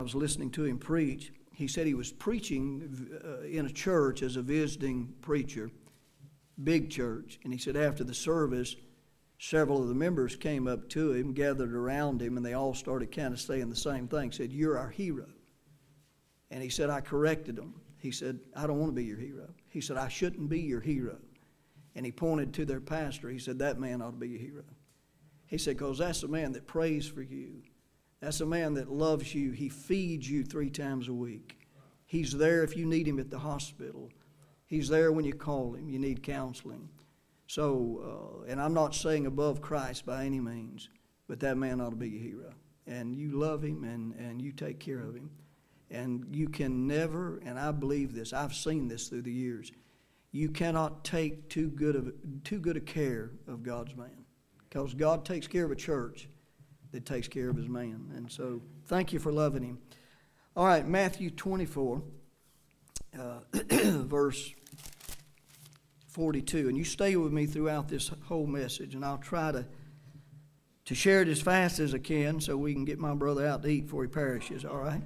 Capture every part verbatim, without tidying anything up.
I was listening to him preach. He said he was preaching uh, in a church as a visiting preacher, big church. And he said after the service, several of the members came up to him, gathered around him, and they all started kind of saying the same thing. Said, "You're our hero." And he said, I corrected them. He said, "I don't want to be your hero." He said, "I shouldn't be your hero." And he pointed to their pastor. He said, "That man ought to be your hero." He said, "Because that's a man that prays for you. That's a man that loves you. He feeds you three times a week. He's there if you need him at the hospital. He's there when you call him. You need counseling." So, uh, and I'm not saying above Christ by any means, but that man ought to be your hero. And you love him and, and you take care of him. And you can never, and I believe this, I've seen this through the years, you cannot take too good of too good a care of God's man. Because God takes care of a church that takes care of his man. And so, thank you for loving him. All right, Matthew twenty-four, uh, verse forty-two. And you stay with me throughout this whole message, and I'll try to, to share it as fast as I can so we can get my brother out to eat before he perishes, all right?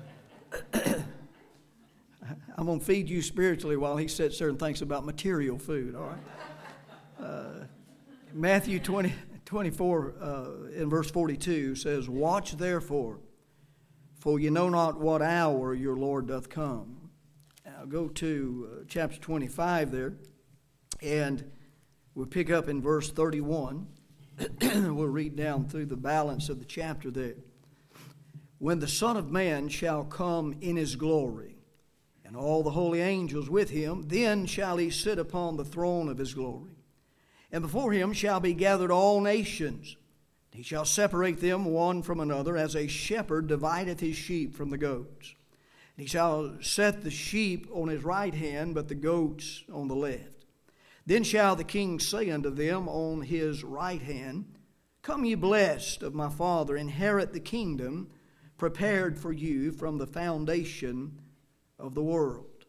I'm going to feed you spiritually while he sits there and thinks about material food, all right? Uh, Matthew twenty, twenty-four uh, in verse forty-two says, "Watch therefore, for you know not what hour your Lord doth come." Now go to uh, chapter twenty-five there, and we'll pick up in verse thirty-one. We'll read down through the balance of the chapter there. "When the Son of Man shall come in his glory, and all the holy angels with him, then shall he sit upon the throne of his glory. And before him shall be gathered all nations. He shall separate them one from another, as a shepherd divideth his sheep from the goats. And he shall set the sheep on his right hand, but the goats on the left. Then shall the king say unto them on his right hand, Come ye blessed of my Father, inherit the kingdom prepared for you from the foundation of the world.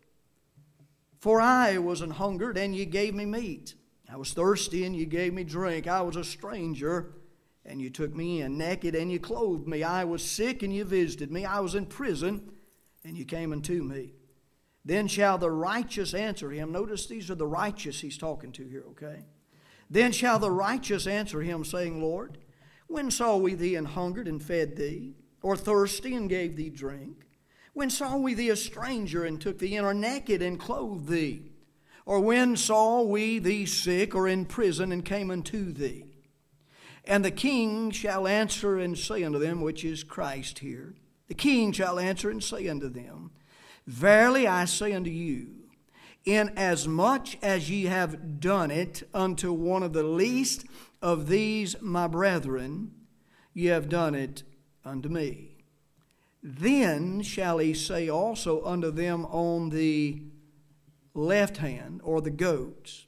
For I was an hungered, and ye gave me meat. I was thirsty, and you gave me drink. I was a stranger, and you took me in. Naked, and you clothed me. I was sick, and you visited me. I was in prison, and you came unto me. Then shall the righteous answer him." Notice these are the righteous he's talking to here, okay? "Then shall the righteous answer him, saying, Lord, when saw we thee an hungered and fed thee, or thirsty and gave thee drink? When saw we thee a stranger and took thee in, or naked and clothed thee? Or when saw we thee sick or in prison and came unto thee?" And the king shall answer and say unto them, which is Christ here, the king shall answer and say unto them, Verily I say unto you, inasmuch as ye have done it unto one of the least of these my brethren, ye have done it unto me. Then shall he say also unto them on the left hand, or the goats,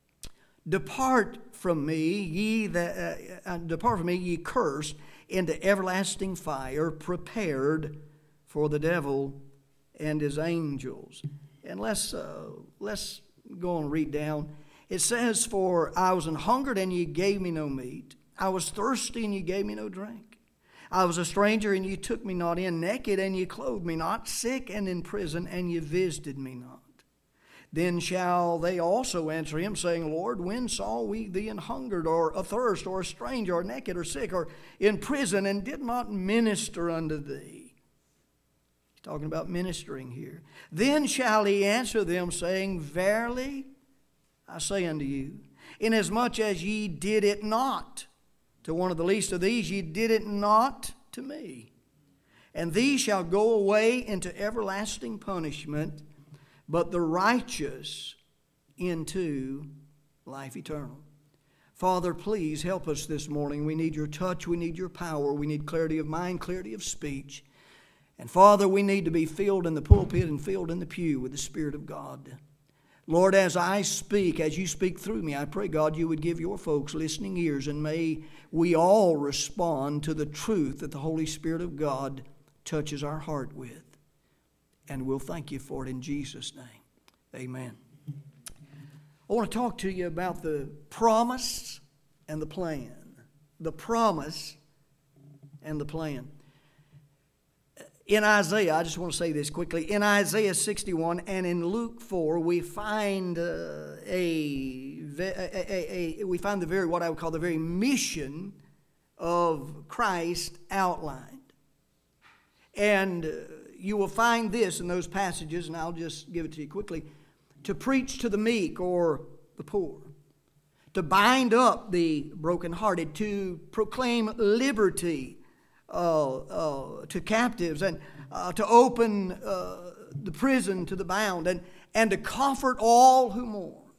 Depart from me, ye that uh, uh, depart from me, ye cursed, into everlasting fire, prepared for the devil and his angels. And let's uh, let's go and read down. It says, "For I was an hungered, and ye gave me no meat. I was thirsty, and ye gave me no drink. I was a stranger, and ye took me not in. Naked, and ye clothed me not. Sick, and in prison, and ye visited me not. Then shall they also answer him, saying, Lord, when saw we thee an hungered, or athirst, or a stranger, or naked, or sick, or in prison, and did not minister unto thee?" He's talking about ministering here. "Then shall he answer them, saying, Verily I say unto you, inasmuch as ye did it not to one of the least of these, ye did it not to me. And these shall go away into everlasting punishment, but the righteous into life eternal." Father, please help us this morning. We need your touch. We need your power. We need clarity of mind, clarity of speech. And Father, we need to be filled in the pulpit and filled in the pew with the Spirit of God. Lord, as I speak, as you speak through me, I pray, God, you would give your folks listening ears, and may we all respond to the truth that the Holy Spirit of God touches our heart with. And we'll thank you for it in Jesus' name. Amen. I want to talk to you about the promise and the plan. The promise and the plan. In Isaiah, I just want to say this quickly. In Isaiah sixty-one and in Luke four, we find uh, a, a, a, a we find the very what I would call the very mission of Christ outlined. And uh, you will find this in those passages, and I'll just give it to you quickly: to preach to the meek or the poor, to bind up the brokenhearted, to proclaim liberty Uh, uh, to captives, and uh, to open uh, the prison to the bound, and, and to comfort all who mourn.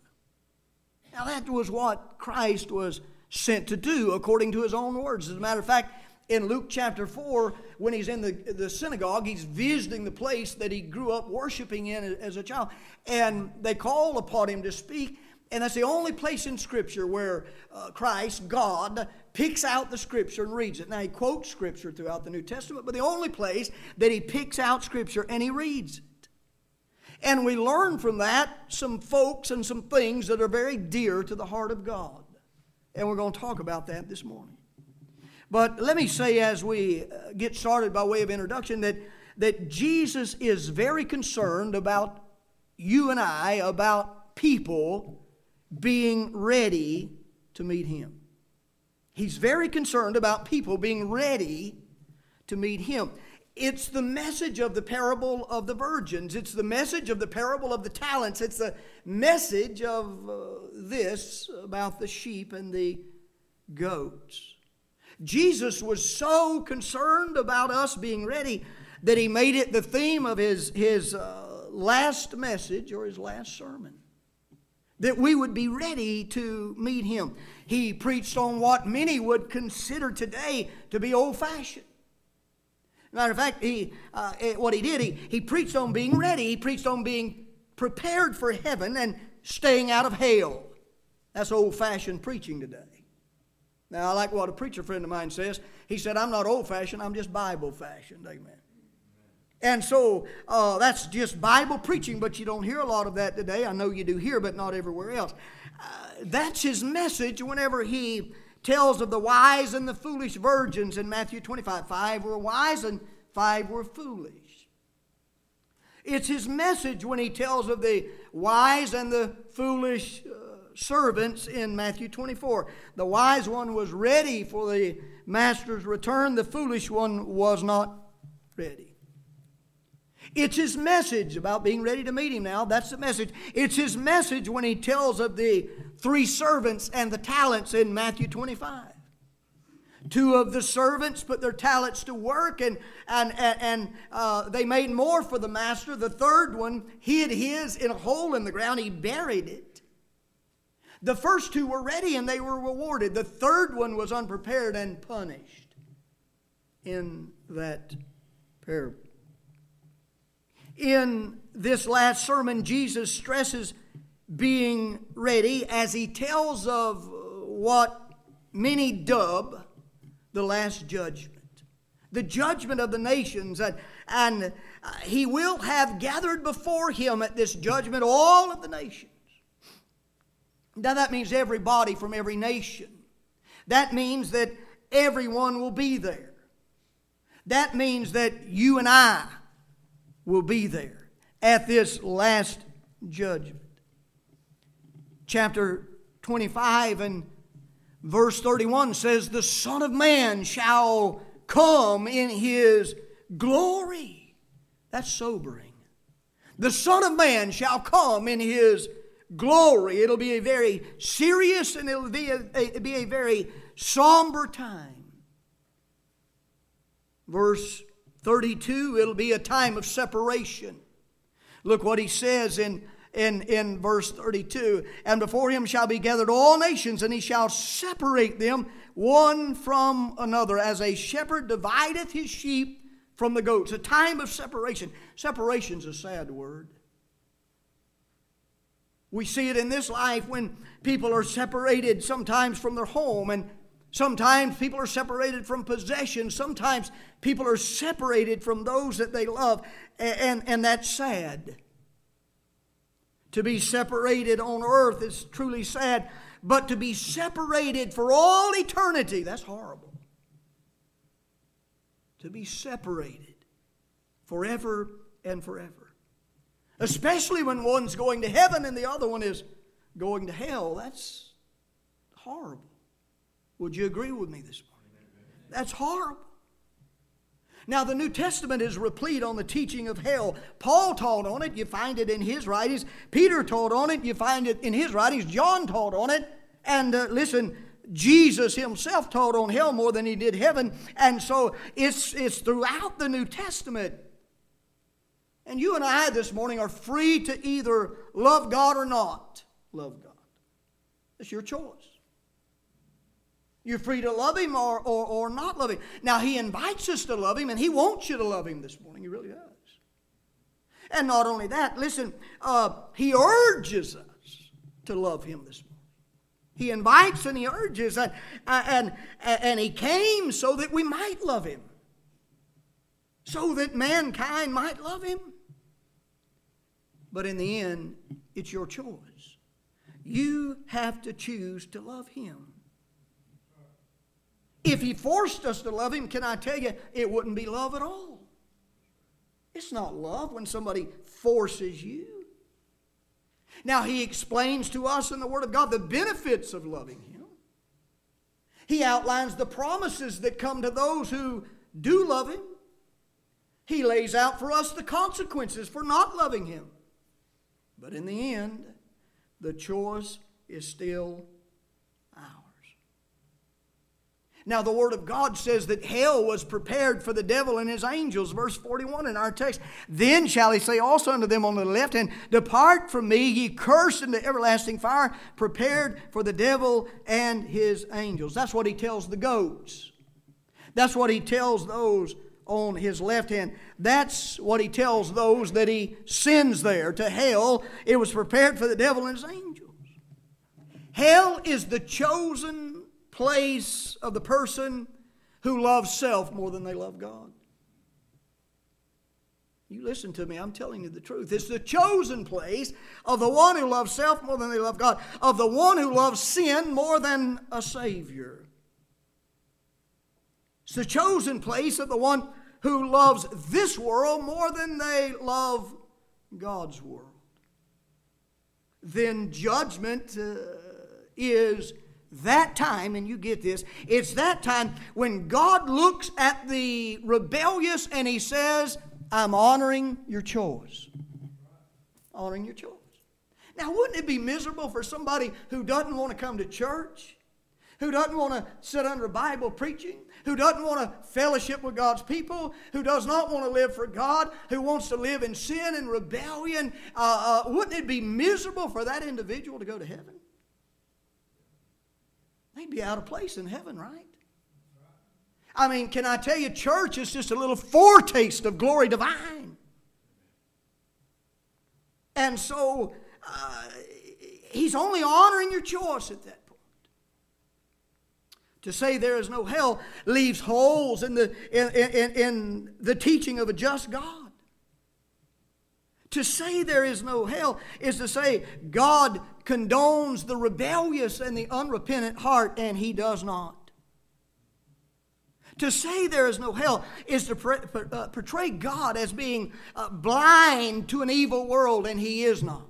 Now that was what Christ was sent to do according to his own words. As a matter of fact, in Luke chapter four, when he's in the, the synagogue, he's visiting the place that he grew up worshiping in as a child, and they call upon him to speak. And that's the only place in Scripture where uh, Christ, God, picks out the Scripture and reads it. Now, he quotes Scripture throughout the New Testament, but the only place that he picks out Scripture and he reads it. And we learn from that some folks and some things that are very dear to the heart of God. And we're going to talk about that this morning. But let me say, as we get started by way of introduction, that, that Jesus is very concerned about you and I, about people being ready to meet him. He's very concerned about people being ready to meet him. It's the message of the parable of the virgins. It's the message of the parable of the talents. It's the message of uh, this about the sheep and the goats. Jesus was so concerned about us being ready that he made it the theme of his, his uh, last message or his last sermon, that we would be ready to meet him. He preached on what many would consider today to be old-fashioned. Matter of fact, he, uh, what he did, he, he preached on being ready. He preached on being prepared for heaven and staying out of hell. That's old-fashioned preaching today. Now, I like what a preacher friend of mine says. He said, I'm not old-fashioned, I'm just Bible-fashioned. Amen. And so uh, that's just Bible preaching, but you don't hear a lot of that today. I know you do here, but not everywhere else. Uh, that's his message whenever he tells of the wise and the foolish virgins in Matthew twenty-five. Five were wise and five were foolish. It's his message when he tells of the wise and the foolish uh, servants in Matthew twenty-four. The wise one was ready for the master's return. The foolish one was not ready. It's his message about being ready to meet him now. That's the message. It's his message when he tells of the three servants and the talents in Matthew twenty-five. Two of the servants put their talents to work, and, and, and uh, they made more for the master. The third one hid his in a hole in the ground. He buried it. The first two were ready and they were rewarded. The third one was unprepared and punished in that parable. In this last sermon, Jesus stresses being ready as he tells of what many dub the last judgment. The judgment of the nations. And, and he will have gathered before him at this judgment all of the nations. Now that means everybody from every nation. That means that everyone will be there. That means that you and I will be there at this last judgment. Chapter twenty-five and verse thirty-one says, the Son of Man shall come in his glory. That's sobering. The Son of Man shall come in his glory. It'll be a very serious and it'll be a, a, be a very somber time. Verse thirty-two, it'll be a time of separation. Look what he says in, in, in verse thirty-two. And before him shall be gathered all nations, and he shall separate them one from another, as a shepherd divideth his sheep from the goats. A time of separation. Separation's a sad word. We see it in this life when people are separated sometimes from their home, and sometimes people are separated from possessions. Sometimes people are separated from those that they love, and, and, and that's sad. To be separated on earth is truly sad, but to be separated for all eternity, that's horrible. To be separated forever and forever. Especially when one's going to heaven and the other one is going to hell. That's horrible. Would you agree with me this morning? That's horrible. Now, the New Testament is replete on the teaching of hell. Paul taught on it. You find it in his writings. Peter taught on it. You find it in his writings. John taught on it. And uh, listen, Jesus himself taught on hell more than he did heaven. And so it's, it's throughout the New Testament. And you and I this morning are free to either love God or not love God. It's your choice. You're free to love Him or, or, or not love Him. Now, He invites us to love Him, and He wants you to love Him this morning. He really does. And not only that, listen, uh, He urges us to love Him this morning. He invites and He urges, and, and, and He came so that we might love Him, so that mankind might love Him. But in the end, it's your choice. You have to choose to love Him. If He forced us to love Him, can I tell you, it wouldn't be love at all. It's not love when somebody forces you. Now, He explains to us in the Word of God the benefits of loving Him. He outlines the promises that come to those who do love Him. He lays out for us the consequences for not loving Him. But in the end, the choice is still ours. Now, the Word of God says that hell was prepared for the devil and his angels. Verse forty-one in our text. Then shall He say also unto them on the left hand, Depart from me, ye cursed, into everlasting fire, prepared for the devil and his angels. That's what He tells the goats. That's what He tells those on His left hand. That's what He tells those that He sends there to hell. It was prepared for the devil and his angels. Hell is the chosen place of the person who loves self more than they love God. You listen to me, I'm telling you the truth. It's the chosen place of the one who loves self more than they love God, of the one who loves sin more than a Savior. It's the chosen place of the one who loves this world more than they love God's world. Then judgment uh, is that time, and you get this, it's that time when God looks at the rebellious and He says, I'm honoring your choice. Honoring your choice. Now, wouldn't it be miserable for somebody who doesn't want to come to church, who doesn't want to sit under Bible preaching, who doesn't want to fellowship with God's people, who does not want to live for God, who wants to live in sin and rebellion? Uh, uh, wouldn't it be miserable for that individual to go to heaven? They'd be out of place in heaven, right? I mean, can I tell you, church is just a little foretaste of glory divine. And so, uh, He's only honoring your choice at that point. To say there is no hell leaves holes in the, in, in, in the teaching of a just God. To say there is no hell is to say God condones the rebellious and the unrepentant heart, and He does not. To say there is no hell is to portray God as being blind to an evil world, and He is not.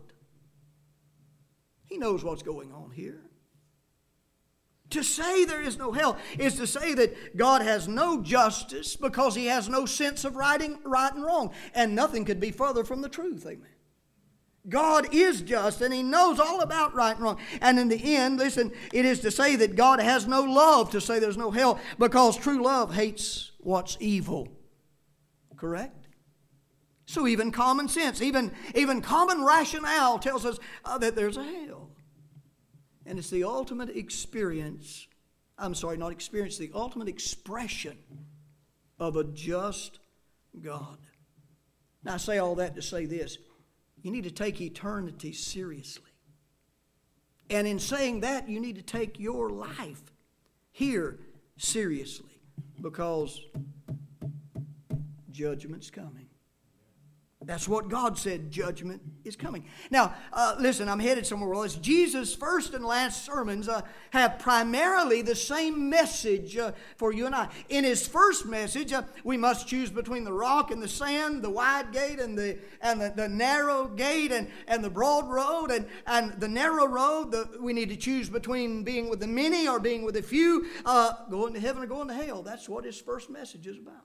He knows what's going on here. To say there is no hell is to say that God has no justice because He has no sense of right and wrong. And nothing could be further from the truth. Amen. God is just and He knows all about right and wrong. And in the end, listen, it is to say that God has no love to say there's no hell, because true love hates what's evil. Correct? So even common sense, even, even common rationale tells us uh, that there's a hell. And it's the ultimate experience, I'm sorry, not experience, the ultimate expression of a just God. Now, I say all that to say this. You need to take eternity seriously. And in saying that, you need to take your life here seriously, because judgment's coming. That's what God said, judgment is coming. Now, uh, listen, I'm headed somewhere else. Jesus' first and last sermons uh, have primarily the same message uh, for you and I. In his first message, uh, we must choose between the rock and the sand, the wide gate and the and the, the narrow gate and, and the broad road. And, and the narrow road, the, we need to choose between being with the many or being with the few, uh, going to heaven or going to hell. That's what his first message is about.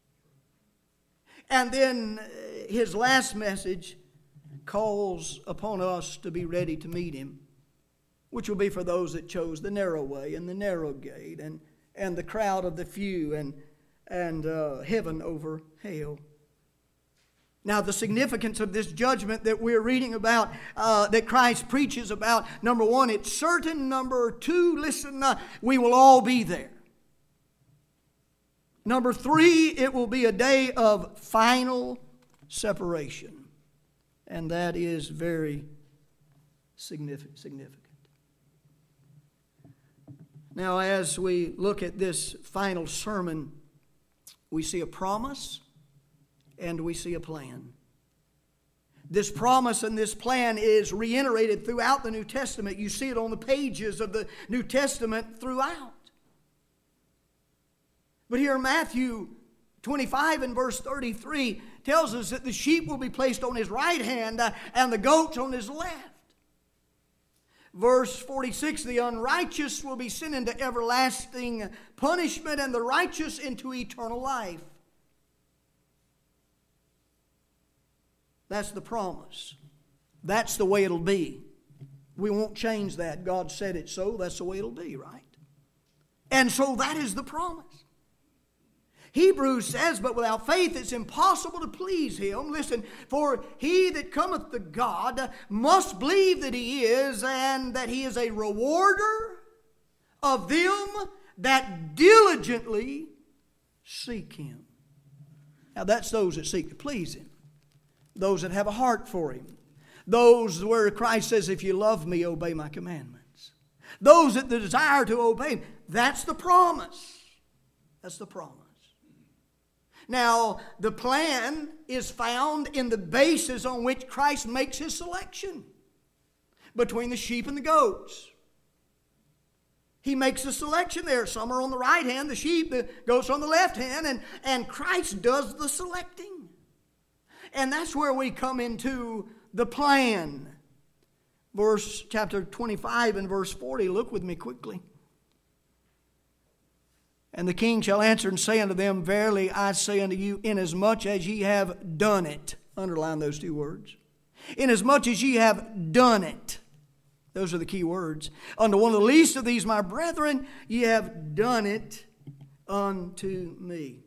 And then his last message calls upon us to be ready to meet him, which will be for those that chose the narrow way and the narrow gate and, and the crowd of the few and, and uh, heaven over hell. Now, the significance of this judgment that we're reading about, uh, that Christ preaches about, number one, it's certain. Number two, listen, uh, we will all be there. Number three, it will be a day of final separation. And that is very significant. Now, as we look at this final sermon, we see a promise and we see a plan. This promise and this plan is reiterated throughout the New Testament. You see it on the pages of the New Testament throughout. But here Matthew twenty-five and verse thirty-three tells us that the sheep will be placed on his right hand uh, and the goats on his left. Verse forty-six, the unrighteous will be sent into everlasting punishment and the righteous into eternal life. That's the promise. That's the way it'll be. We won't change that. God said it so. That's the way it'll be, right? And so that is the promise. Hebrews says, but without faith it's impossible to please him. Listen, for he that cometh to God must believe that he is, and that he is a rewarder of them that diligently seek him. Now that's those that seek to please him. Those that have a heart for him. Those where Christ says, if you love me, obey my commandments. Those that desire to obey him. That's the promise. That's the promise. Now, the plan is found in the basis on which Christ makes his selection between the sheep and the goats. He makes a selection there. Some are on the right hand, the sheep, the goats on the left hand, and, and Christ does the selecting. And that's where we come into the plan. Verse chapter twenty-five and verse forty. Look with me quickly. And the king shall answer and say unto them, verily I say unto you, inasmuch as ye have done it. Underline those two words. Inasmuch as ye have done it. Those are the key words. Unto one of the least of these my brethren, ye have done it unto me.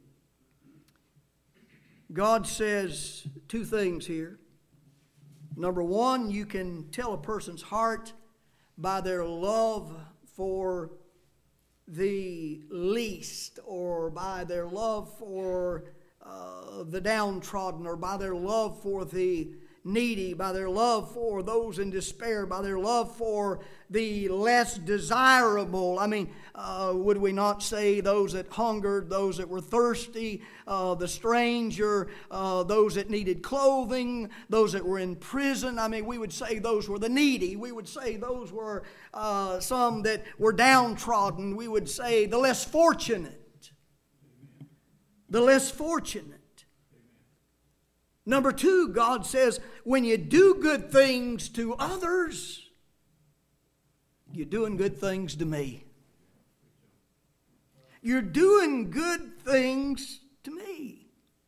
God says two things here. Number one, you can tell a person's heart by their love for the least, or by their love for uh, the downtrodden, or by their love for the needy, by their love for those in despair, by their love for the less desirable. I mean, uh, would we not say those that hungered, those that were thirsty, uh, the stranger, uh, those that needed clothing, those that were in prison? I mean, we would say those were the needy. We would say those were uh, some that were downtrodden. We would say the less fortunate. The less fortunate. Number two, God says, when you do good things to others, you're doing good things to me. You're doing good things to me.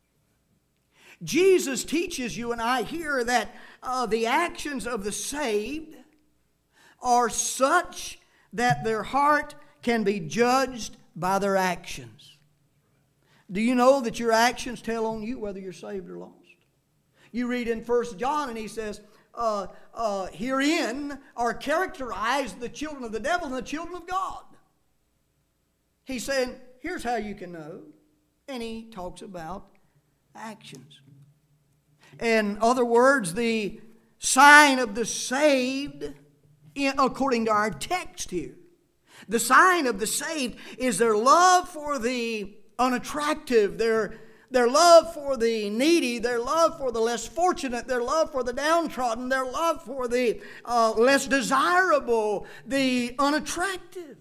Jesus teaches you and I here that uh, the actions of the saved are such that their heart can be judged by their actions. Do you know that your actions tell on you whether you're saved or lost? You read in First John and he says, uh, uh, herein are characterized the children of the devil and the children of God. He's saying, here's how you can know. And he talks about actions. In other words, the sign of the saved, in, according to our text here, the sign of the saved is their love for the unattractive, their their love for the needy, their love for the less fortunate, their love for the downtrodden, their love for the uh, less desirable, the unattractive.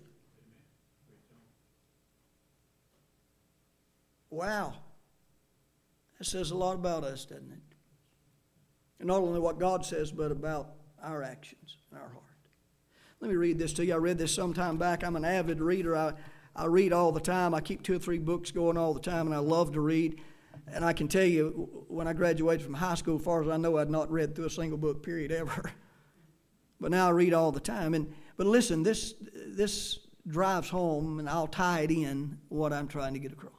Wow. That says a lot about us, doesn't it? And not only what God says, but about our actions and our heart. Let me read this to you. I read this some time back. I'm an avid reader. I, I read all the time. I keep two or three books going all the time, and I love to read. And I can tell you, when I graduated from high school, as far as I know, I'd not read through a single book, period, ever. But now I read all the time. And But listen, this, this drives home, and I'll tie it in, what I'm trying to get across.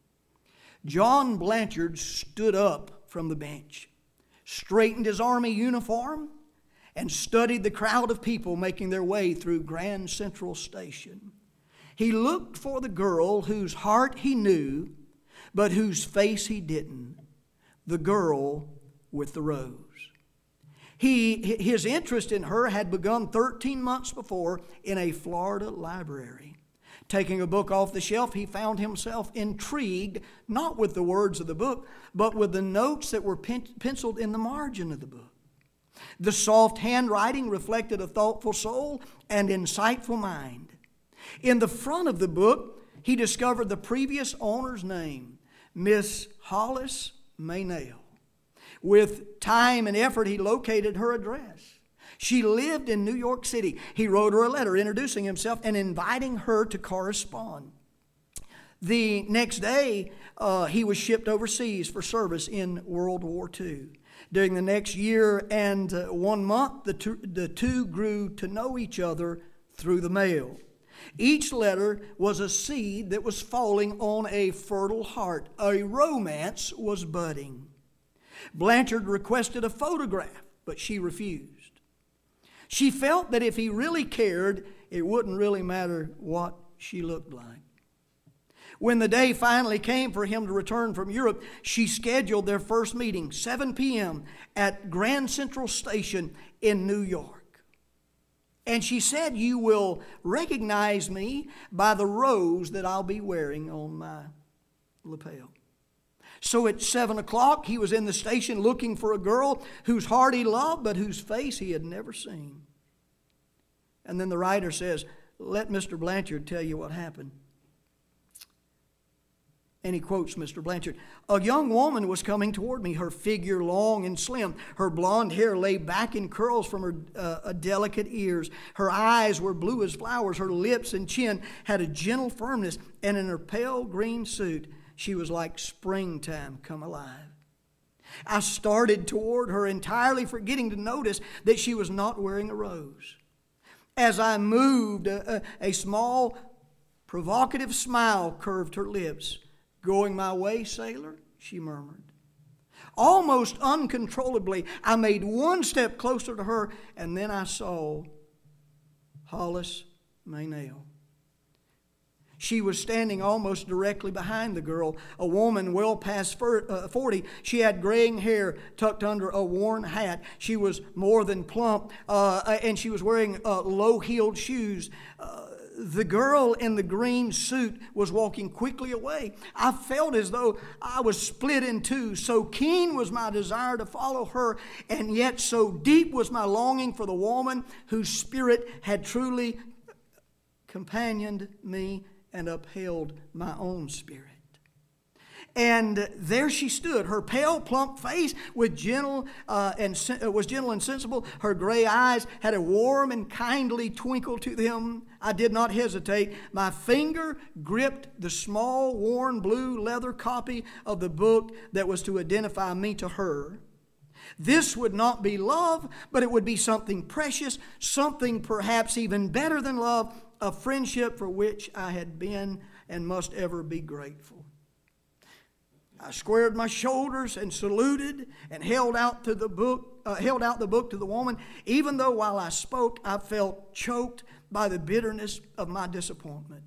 John Blanchard stood up from the bench, straightened his army uniform, and studied the crowd of people making their way through Grand Central Station. He looked for the girl whose heart he knew, but whose face he didn't, the girl with the rose. He, his interest in her had begun thirteen months before in a Florida library. Taking a book off the shelf, he found himself intrigued, not with the words of the book, but with the notes that were pen- penciled in the margin of the book. The soft handwriting reflected a thoughtful soul and insightful mind. In the front of the book, he discovered the previous owner's name, Miss Hollis Meynell. With time and effort, he located her address. She lived in New York City. He wrote her a letter introducing himself and inviting her to correspond. The next day, uh, he was shipped overseas for service in World War Two. During the next year and uh, one month, the two, the two grew to know each other through the mail. Each letter was a seed that was falling on a fertile heart. A romance was budding. Blanchard requested a photograph, but she refused. She felt that if he really cared, it wouldn't really matter what she looked like. When the day finally came for him to return from Europe, she scheduled their first meeting, seven p.m. at Grand Central Station in New York. And she said, "You will recognize me by the rose that I'll be wearing on my lapel." So at seven o'clock, he was in the station looking for a girl whose heart he loved, but whose face he had never seen. And then the writer says, "Let Mister Blanchard tell you what happened." And he quotes Mister Blanchard, "A young woman was coming toward me, her figure long and slim. Her blonde hair lay back in curls from her uh, delicate ears. Her eyes were blue as flowers. Her lips and chin had a gentle firmness. And in her pale green suit, she was like springtime come alive. I started toward her, entirely forgetting to notice that she was not wearing a rose. As I moved, a, a, a small, provocative smile curved her lips. 'Going my way, sailor?' she murmured. Almost uncontrollably, I made one step closer to her, and then I saw Hollis Meynell. She was standing almost directly behind the girl, a woman well past forty. She had graying hair tucked under a worn hat. She was more than plump, uh, and she was wearing uh, low-heeled shoes. Uh, the girl in the green suit was walking quickly away. I felt as though I was split in two. So keen was my desire to follow her, and yet so deep was my longing for the woman whose spirit had truly companioned me and upheld my own spirit. And there she stood, her pale, plump face with gentle uh, and uh, was gentle and sensible. Her gray eyes had a warm and kindly twinkle to them. I did not hesitate. My finger gripped the small, worn blue leather copy of the book that was to identify me to her. This would not be love, but it would be something precious, something perhaps even better than love, a friendship for which I had been and must ever be grateful. I squared my shoulders and saluted and held out to the book, uh, held out the book to the woman, even though while I spoke, I felt choked by the bitterness of my disappointment.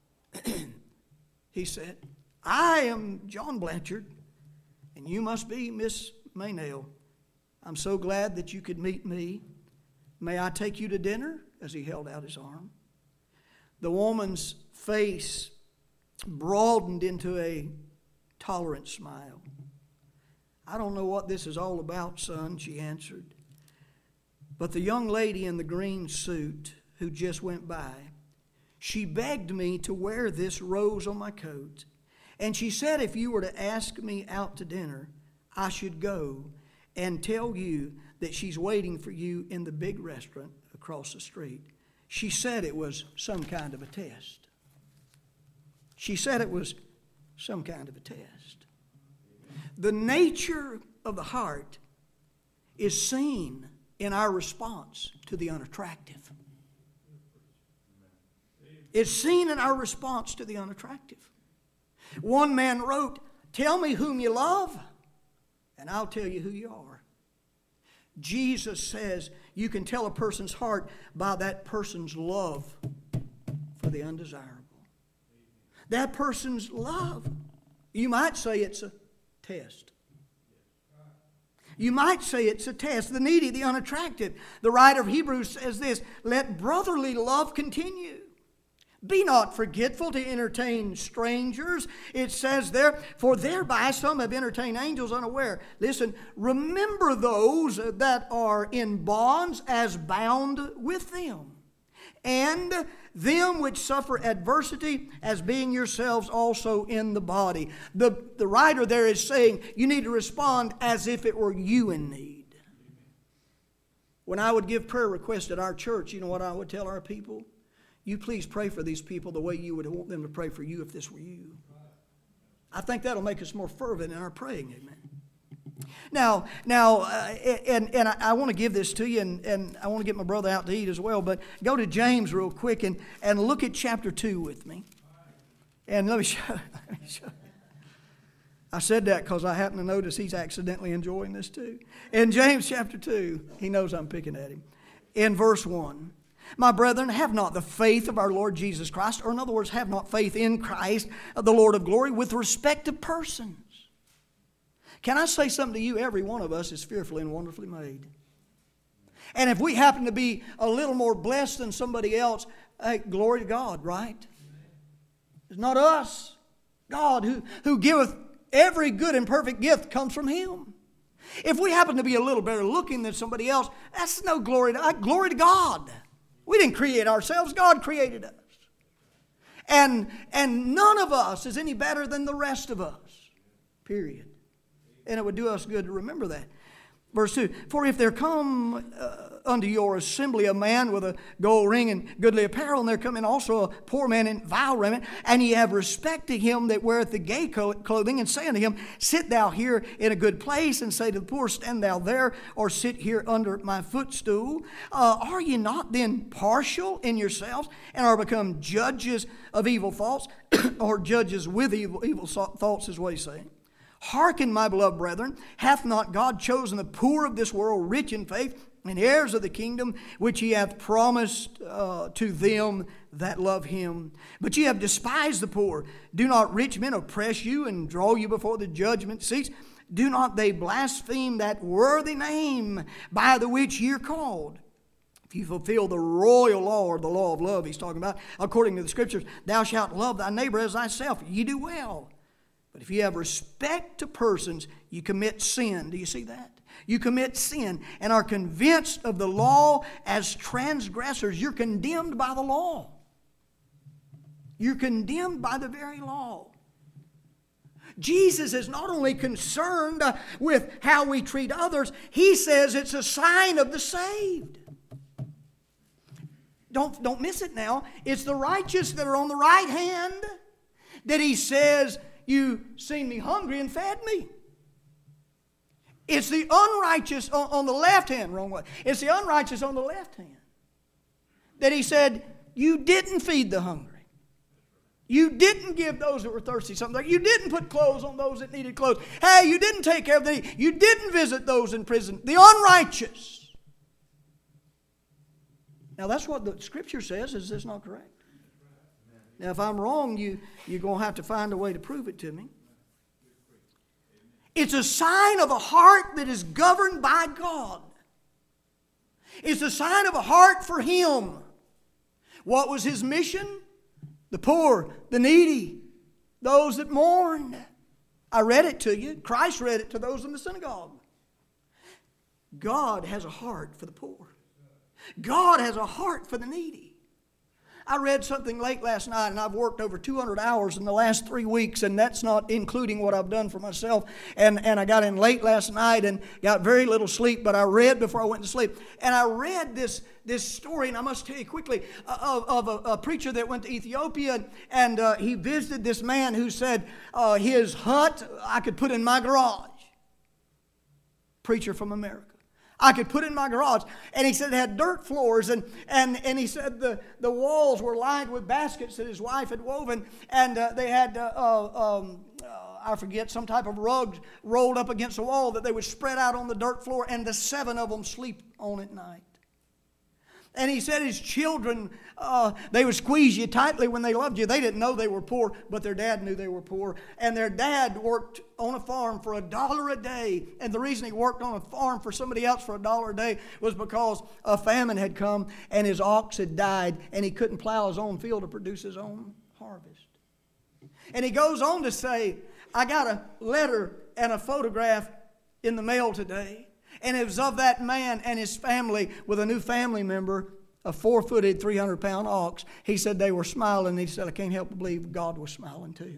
He said, "I am John Blanchard, and you must be Miss Meynell. I'm so glad that you could meet me. May I take you to dinner?" As he held out his arm. The woman's face broadened into a tolerant smile. "I don't know what this is all about, son," she answered. "But the young lady in the green suit who just went by, she begged me to wear this rose on my coat. And she said if you were to ask me out to dinner, I should go and tell you that she's waiting for you in the big restaurant across the street." She said it was some kind of a test. She said it was some kind of a test. The nature of the heart is seen in our response to the unattractive. It's seen in our response to the unattractive. One man wrote, "Tell me whom you love, and I'll tell you who you are." Jesus says you can tell a person's heart by that person's love for the undesirable. That person's love. You might say it's a test. You might say it's a test. The needy, the unattractive. The writer of Hebrews says this, "Let brotherly love continue. Be not forgetful to entertain strangers." It says there, "For thereby some have entertained angels unaware." Listen, remember those that are in bonds as bound with them, and them which suffer adversity as being yourselves also in the body. The, the writer there is saying you need to respond as if it were you in need. When I would give prayer requests at our church, you know what I would tell our people? You please pray for these people the way you would want them to pray for you if this were you. I think that'll make us more fervent in our praying. Amen. Now, now, uh, and, and I, I want to give this to you, and, and I want to get my brother out to eat as well, but go to James real quick and, and look at chapter two with me. And let me show, let me show. I said that because I happen to notice he's accidentally enjoying this too. In James chapter two, he knows I'm picking at him. In verse one, "My brethren, have not the faith of our Lord Jesus Christ," or in other words, have not faith in Christ, the Lord of glory, with respect to persons. Can I say something to you? Every one of us is fearfully and wonderfully made. And if we happen to be a little more blessed than somebody else, hey, glory to God, right? It's not us. God who, who giveth every good and perfect gift comes from Him. If we happen to be a little better looking than somebody else, that's no glory to, glory to God. We didn't create ourselves. God created us. And, and none of us is any better than the rest of us. Period. And it would do us good to remember that. Verse two, "For if there come uh, unto your assembly a man with a gold ring and goodly apparel, and there come in also a poor man in vile raiment, and ye have respect to him that weareth the gay clothing, and say unto him, Sit thou here in a good place, and say to the poor, Stand thou there, or sit here under my footstool. Uh, are ye not then partial in yourselves, and are become judges of evil thoughts?" Or judges with evil, evil thoughts is what he's saying. "Hearken, my beloved brethren, hath not God chosen the poor of this world rich in faith, and heirs of the kingdom, which He hath promised uh, to them that love Him? But ye have despised the poor. Do not rich men oppress you and draw you before the judgment seats? Do not they blaspheme that worthy name by the which ye are called? If you fulfill the royal law, or the law of love he's talking about, according to the Scriptures, thou shalt love thy neighbor as thyself. Ye do well. But if you have respect to persons, you commit sin." Do you see that? You commit sin and are convinced of the law as transgressors. You're condemned by the law. You're condemned by the very law. Jesus is not only concerned with how we treat others, He says it's a sign of the saved. Don't, don't miss it now. It's the righteous that are on the right hand that He says, "You seen me hungry and fed me." It's the unrighteous on, on the left hand, wrong way. It's the unrighteous on the left hand that He said, "You didn't feed the hungry. You didn't give those that were thirsty something. You didn't put clothes on those that needed clothes. Hey, you didn't take care of the needy. You didn't visit those in prison." The unrighteous. Now that's what the Scripture says. Is this not correct? Now, if I'm wrong, you, you're going to have to find a way to prove it to me. It's a sign of a heart that is governed by God. It's a sign of a heart for Him. What was His mission? The poor, the needy, those that mourned. I read it to you. Christ read it to those in the synagogue. God has a heart for the poor. God has a heart for the needy. I read something late last night, and I've worked over two hundred hours in the last three weeks, and that's not including what I've done for myself. And, and I got in late last night and got very little sleep, but I read before I went to sleep. And I read this, this story, and I must tell you quickly, of, of a, a preacher that went to Ethiopia, and uh, he visited this man who said uh, his hut I could put in my garage. Preacher from America. I could put in my garage. And he said it had dirt floors. And, and, and he said the, the walls were lined with baskets that his wife had woven. And uh, they had, uh, uh, um, uh, I forget, some type of rug rolled up against the wall that they would spread out on the dirt floor. And the seven of them sleep on at night. And he said his children, uh, they would squeeze you tightly when they loved you. They didn't know they were poor, but their dad knew they were poor. And their dad worked on a farm for a dollar a day. And the reason he worked on a farm for somebody else for a dollar a day was because a famine had come and his ox had died and he couldn't plow his own field to produce his own harvest. And he goes on to say, I got a letter and a photograph in the mail today. And it was of that man and his family with a new family member, a four-footed, three hundred pound ox. He said they were smiling. He said, I can't help but believe God was smiling too.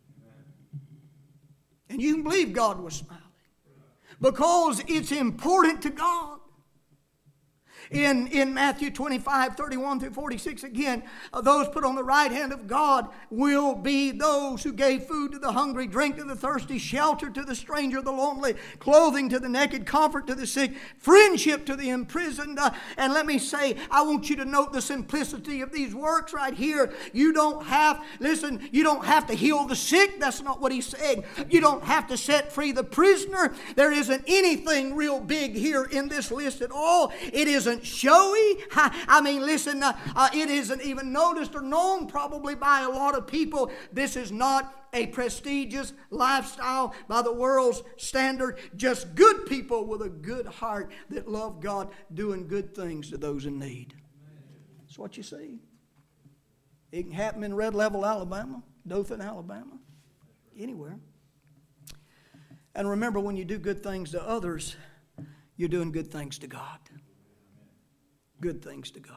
And you can believe God was smiling because it's important to God. In, in Matthew twenty-five, thirty-one through forty-six, again, uh, those put on the right hand of God will be those who gave food to the hungry, drink to the thirsty, shelter to the stranger, the lonely, clothing to the naked, comfort to the sick, friendship to the imprisoned. Uh, and let me say, I want you to note the simplicity of these works right here. You don't have, listen, you don't have to heal the sick. That's not what he's saying. You don't have to set free the prisoner. There isn't anything real big here in this list at all. It isn't showy. I mean, listen, uh, uh, it isn't even noticed or known probably by a lot of people. This is not a prestigious lifestyle by the world's standard. Just good people with a good heart that love God doing good things to those in need. That's what you see. It can happen in Red Level, Alabama, Dothan, Alabama, anywhere. And remember, when you do good things to others, you're doing good things to God. Good things to God.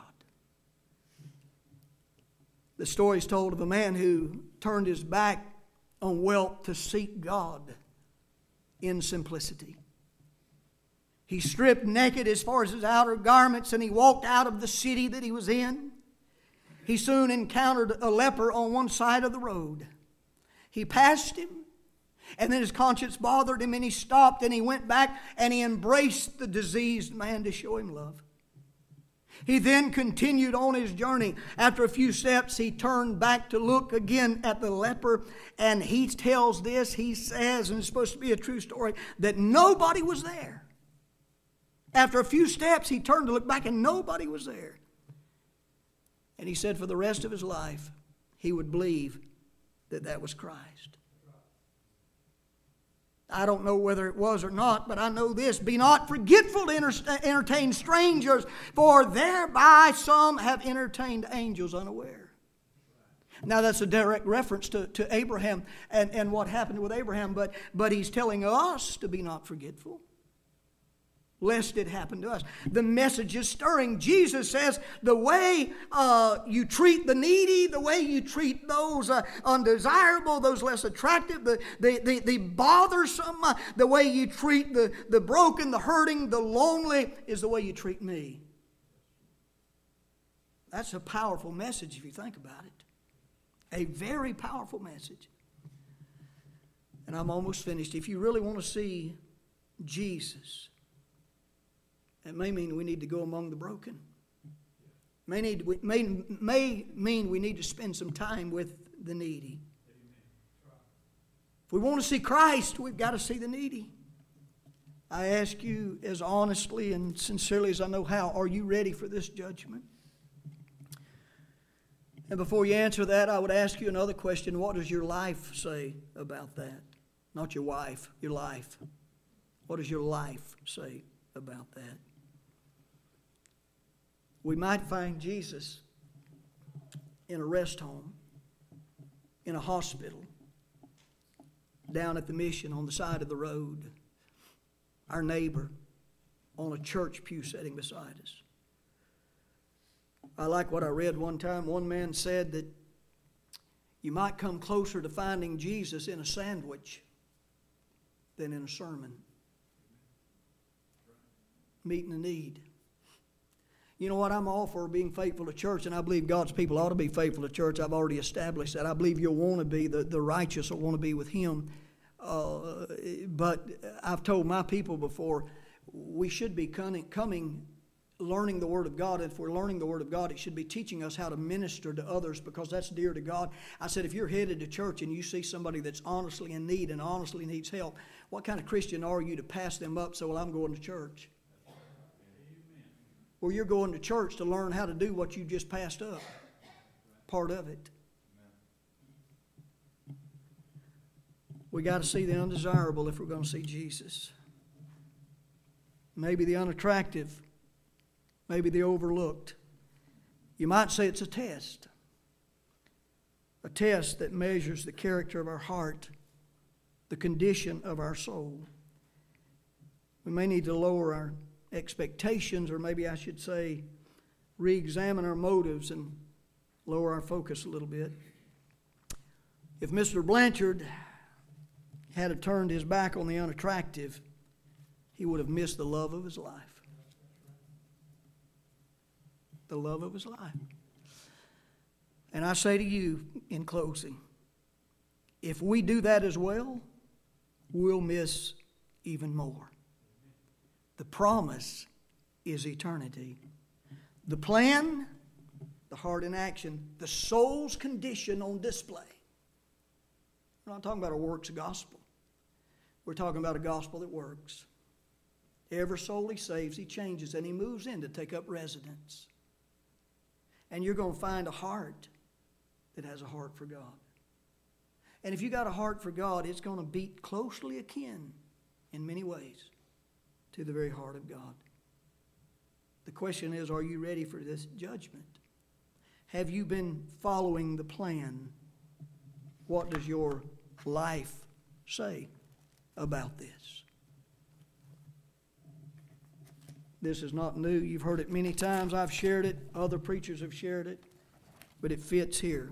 The story is told of a man who turned his back on wealth to seek God in simplicity. He stripped naked as far as his outer garments and he walked out of the city that he was in. He soon encountered a leper on one side of the road. He passed him, and then his conscience bothered him, and he stopped and he went back and he embraced the diseased man to show him love. He then continued on his journey. After a few steps, he turned back to look again at the leper, and he tells this, he says, and it's supposed to be a true story, that nobody was there. After a few steps, he turned to look back, and nobody was there. And he said for the rest of his life, he would believe that that was Christ. I don't know whether it was or not, but I know this. Be not forgetful to enter- entertain strangers, for thereby some have entertained angels unaware. Now that's a direct reference to, to Abraham and, and what happened with Abraham, but, but he's telling us to be not forgetful, lest it happen to us. The message is stirring. Jesus says the way uh, you treat the needy, the way you treat those uh, undesirable, those less attractive, the, the, the, the bothersome, uh, the way you treat the, the broken, the hurting, the lonely, is the way you treat me. That's a powerful message if you think about it. A very powerful message. And I'm almost finished. If you really want to see Jesus, it may mean we need to go among the broken. May, need, may, may mean we need to spend some time with the needy. If we want to see Christ, we've got to see the needy. I ask you as honestly and sincerely as I know how, are you ready for this judgment? And before you answer that, I would ask you another question. What does your life say about that? Not your wife, your life. What does your life say about that? We might find Jesus in a rest home, in a hospital, down at the mission on the side of the road, our neighbor on a church pew sitting beside us. I like what I read one time. One man said that you might come closer to finding Jesus in a sandwich than in a sermon. Meeting a need. You know what? I'm all for being faithful to church, and I believe God's people ought to be faithful to church. I've already established that. I believe you'll want to be, the, the righteous will want to be with Him. Uh, but I've told my people before, we should be coming, coming, learning the Word of God. And if we're learning the Word of God, it should be teaching us how to minister to others, because that's dear to God. I said, if you're headed to church and you see somebody that's honestly in need and honestly needs help, what kind of Christian are you to pass them up, so, well, I'm going to church? Well, you're going to church to learn how to do what you just passed up. Part of it. We got to see the undesirable if we're going to see Jesus. Maybe the unattractive. Maybe the overlooked. You might say it's a test. A test that measures the character of our heart, the condition of our soul. We may need to lower our expectations, or maybe I should say re-examine our motives and lower our focus a little bit. If Mister Blanchard had turned his back on the unattractive, he would have missed the love of his life. The love of his life. And I say to you in closing, if we do that as well, we'll miss even more. The promise is eternity. The plan, the heart in action, the soul's condition on display. We're not talking about a works gospel. We're talking about a gospel that works. Every soul He saves, He changes, and He moves in to take up residence. And you're going to find a heart that has a heart for God. And if you got a heart for God, it's going to beat closely akin in many ways to the very heart of God. The question is, are you ready for this judgment? Have you been following the plan? What does your life say about this? This is not new. You've heard it many times. I've shared it. Other preachers have shared it. But it fits here.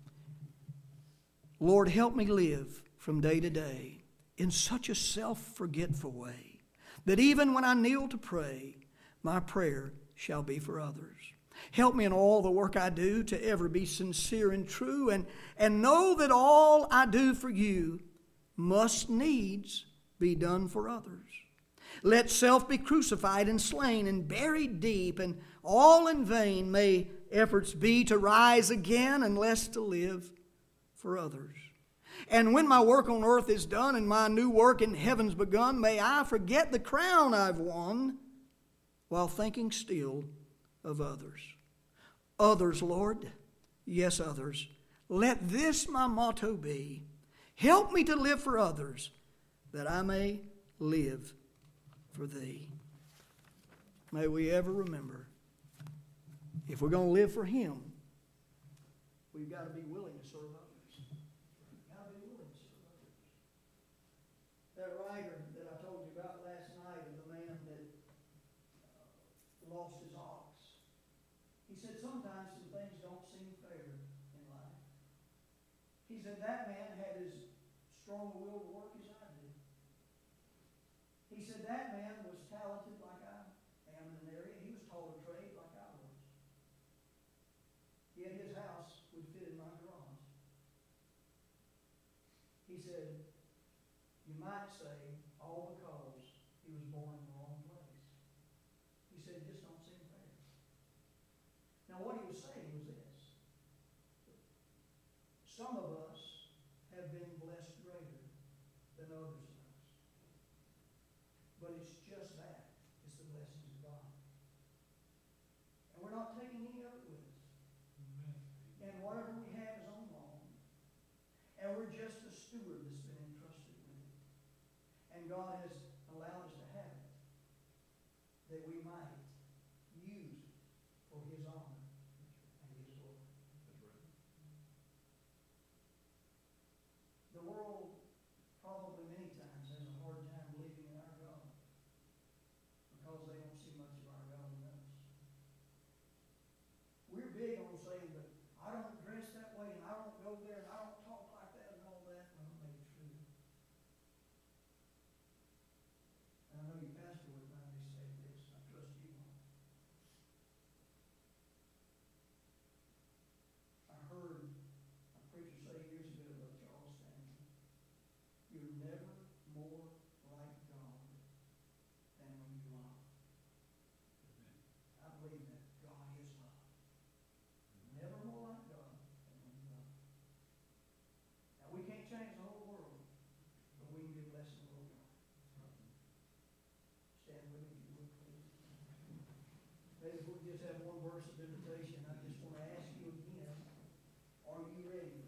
Lord, help me live from day to day in such a self-forgetful way that even when I kneel to pray, my prayer shall be for others. Help me in all the work I do to ever be sincere and true, and, and know that all I do for you must needs be done for others. Let self be crucified and slain and buried deep, and all in vain may efforts be to rise again unless to live for others. And when my work on earth is done and my new work in heaven's begun, may I forget the crown I've won while thinking still of others. Others, Lord, yes, others. Let this my motto be. Help me to live for others, that I may live for Thee. May we ever remember, if we're going to live for Him, we've got to be willing to serve others. That writer that I told you about last night, of the man that uh, lost his ox, he said sometimes some things don't seem fair in life. He said that man had as strong a will to work as I did. He said that man was talented like I am in an area. He was taught a trade like I was. Yet his house would fit in my garage. He said, you might say, all because he was born in the wrong place. He said, it just don't seem fair. Now what he was saying was this. Some of us have been blessed greater than others of us. But it's just that. It's the blessings of God. And we're not taking any of it with us. And whatever we have is on loan. And we're just a steward that's been entrusted with it. And God has allowed us to have it, that we might use it for His honor and His glory. The world probably Maybe if we just have one verse of invitation, I just want to ask you again, are you ready